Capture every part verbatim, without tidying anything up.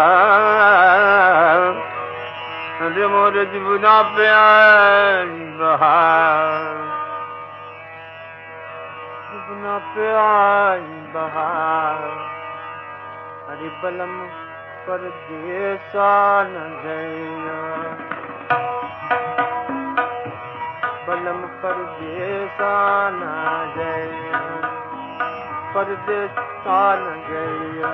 अरे मोर जीवना पे आई बहार, जीवना पे आई बहार। अरे बलम परदेसा न गया, बलम परदेसा न गया, परदेसा न गया,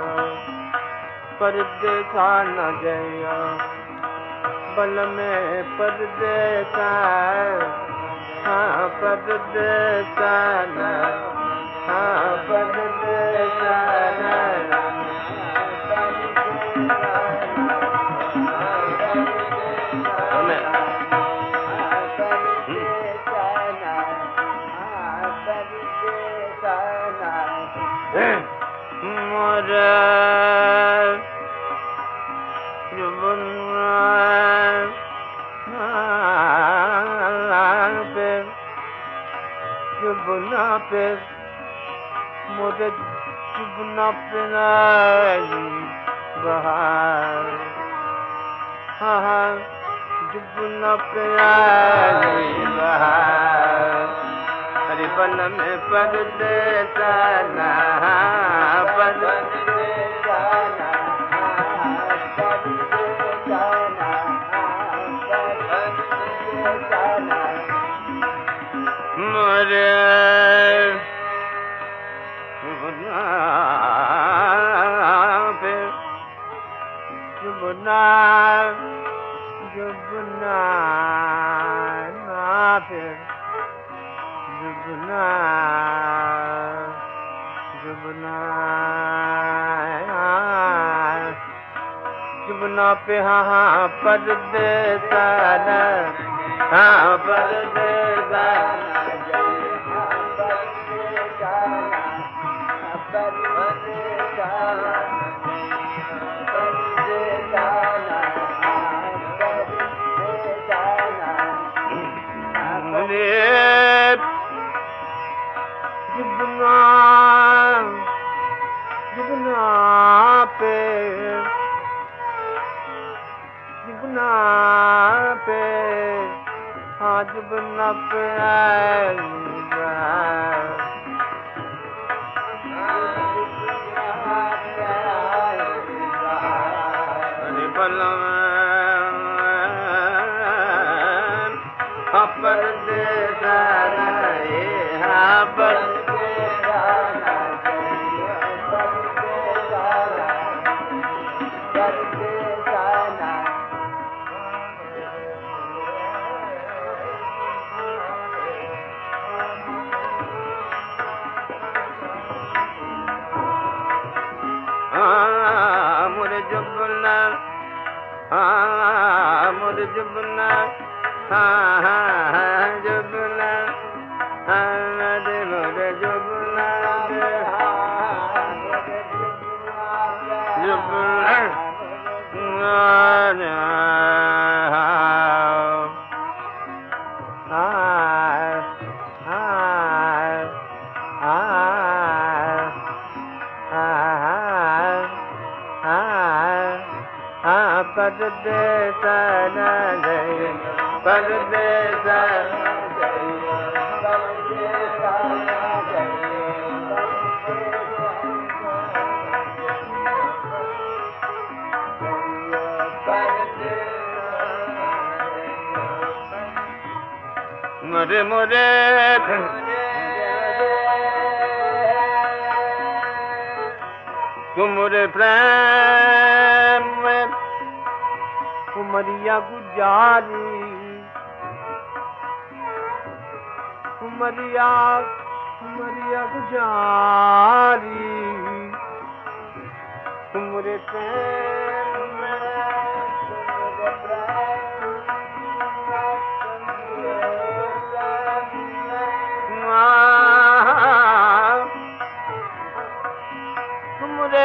परदेसा न गया। बल में परदेसा, हाँ परदेसा न, हाँ परदेसा न। जुबना पे मोरे जुबना पे आई बहार, हाँ जुबना पे आई बहार। अरे बल में परदेसा ना, परदेसा ना, परदेसा ना, परदेसा ना। मोरे जुबना पे, जुबना जुबना पे, जुबना जुबना जुबना पे, हाँ परदेसा न, हाँ परदेसा न। जुबना जुबना पे, जुबना पे, हाँ जुबना पे आई बहार। अरे बलम परदेसा रहे, हाँ परदेसा रहे, परदेसा रहे, परदेसा रहे। हाँ मोरे जुबना, हाँ मोरे जुबना, हाँ हाँ जुबना, हाँ रे मोरे जुबना, हाँ जुबना, हाँ हाँ परदेसा न गए, परदेसा न गए, परदेसा न गए, मोरे मोरे तुमरे प्रेम में उमरिया गुजारी, उमरिया उमरिया गुजारी। तुमरे प्रेम में, तुमरे प्रेम तुमरे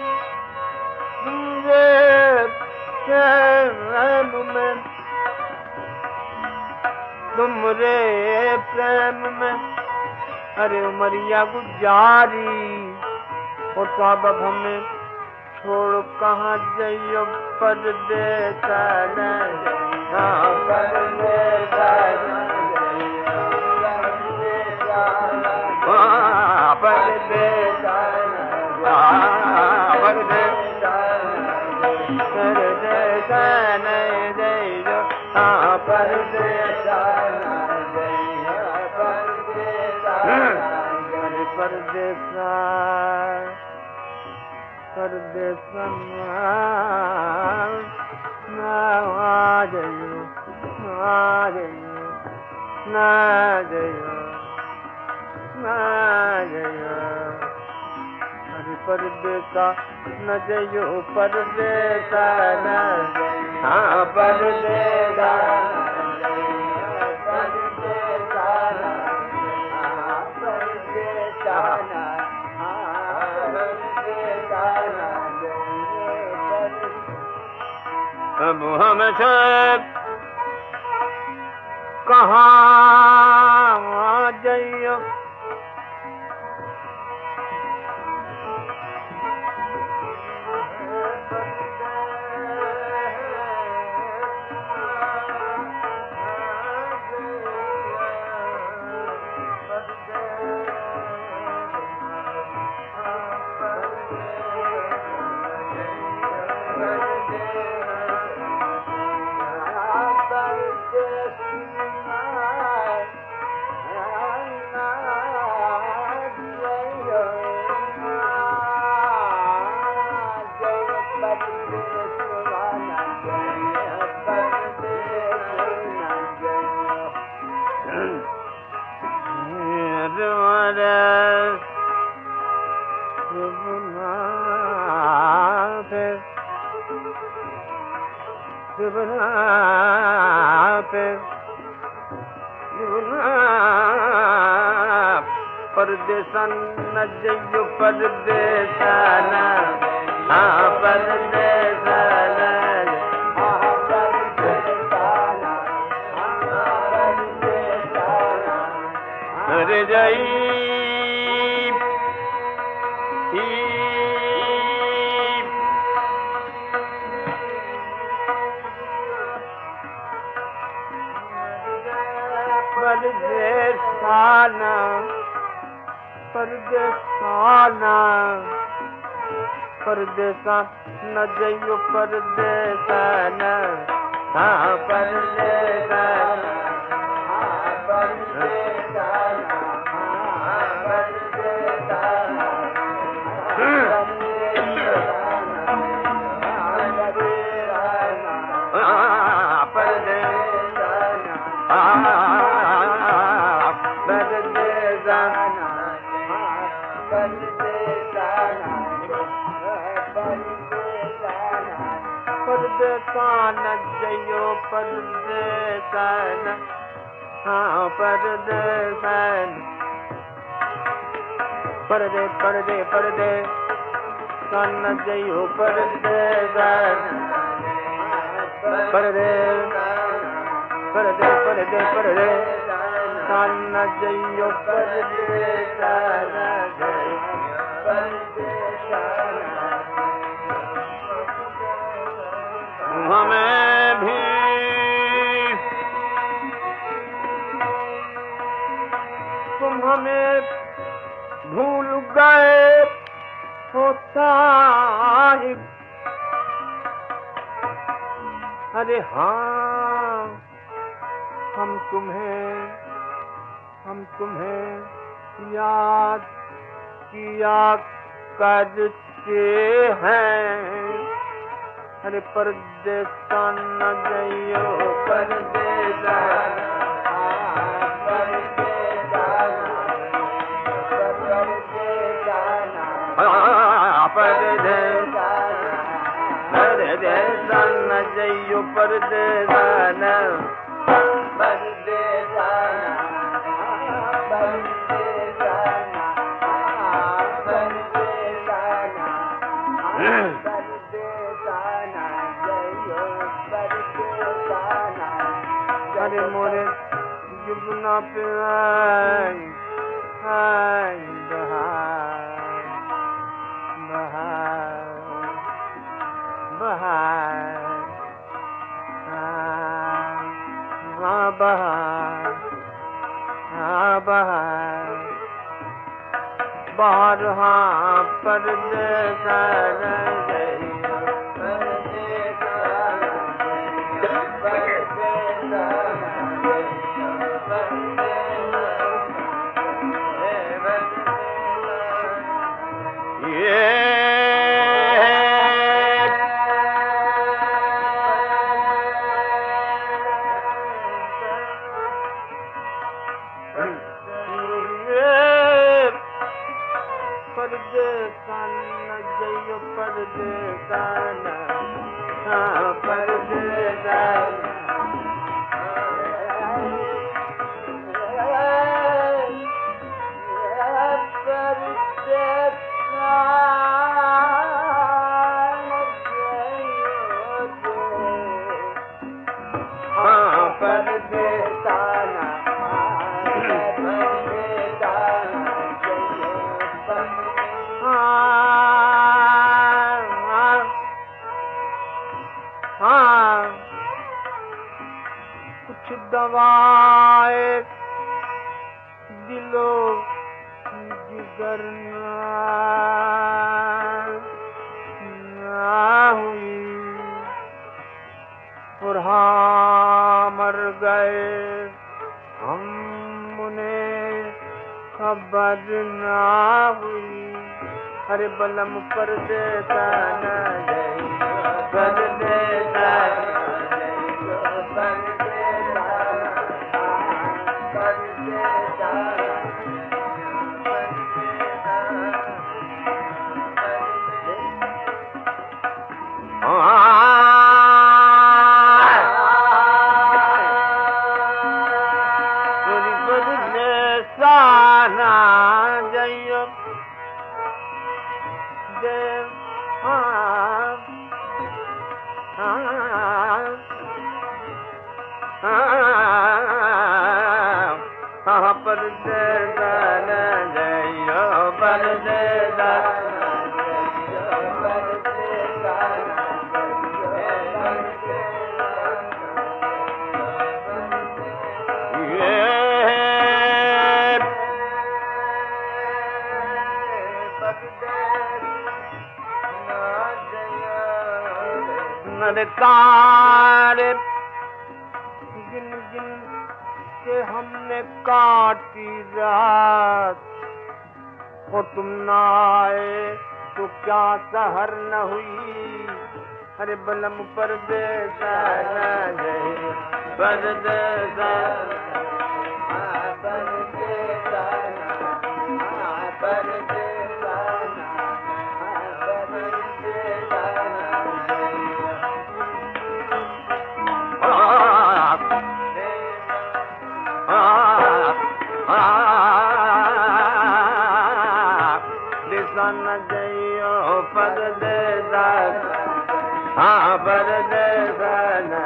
तुमरे प्रेम में, अरे उमरिया गुजारी। और साहब अब हमें छोड़ कहाँ जइयो परदेस हाँ परदेस हाँ परदेस हाँ परदेस परदेस नहीं जइयो हाँ परदेस परदेसा परदेसा ना आ जाइयो आ जाइयो ना जाइयो ना जाइयो अरे परदेसा न जाइयो परदेसा न हाँ परदेसा अब हम सब कहाँ जाइयो परदेसन न जइयो परदेसन हाँ परदेसन हाँ परदेसन अरे जई परदेसाना परदेसाना परदेसा न जइयो परदेसाना हाँ परदेसाना हाँ परदेसाना हाँ परदेसाना हाँ परदेसाना हाँ परदेसाना परदेसान जइयो परदेसान हाँ परदेसान परदे परदे परदे सान जइयो परदेसान परदे परदे परदे परदे सान जइयो परदेसान हमें भी तुम हमें भूल गए हो साहिब अरे हाँ हम तुम्हें हम तुम्हें याद किया करते हैं अरे परदेसान न जइयो परदेसान परदेसान न जइयो परदेसान परदेसान अरे मोरे जुगना पे आई आई बहार बहार बहार हाँ बहार हाँ बहार बाहर हाँ परदेसा दवाए दिलो जिगर ना हुई और हाँ मर गए हम उन्हें खबर ना हुई। अरे बलम परदेसा न जाई परदेसा नरकार गिन गिन के हमने काटी रात हो तुम ना आए तो क्या सहर न हुई। अरे बलम परदेसा न जाए परदेसा परदेसा परदेसा न जइयो परदेसा हाँ परदेसा न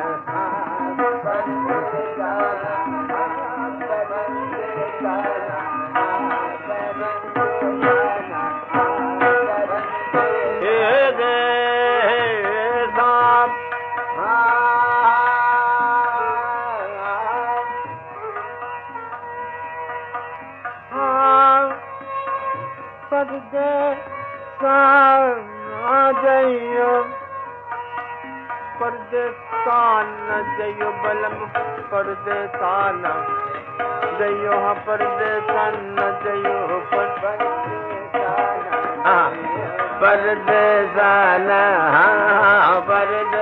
परदेसा न जइयो परदेसा न जइयो बलम परदेसा न जइयो हाँ परदेसा न जइयो परदेसा न परदेसा न हाँ परदेसा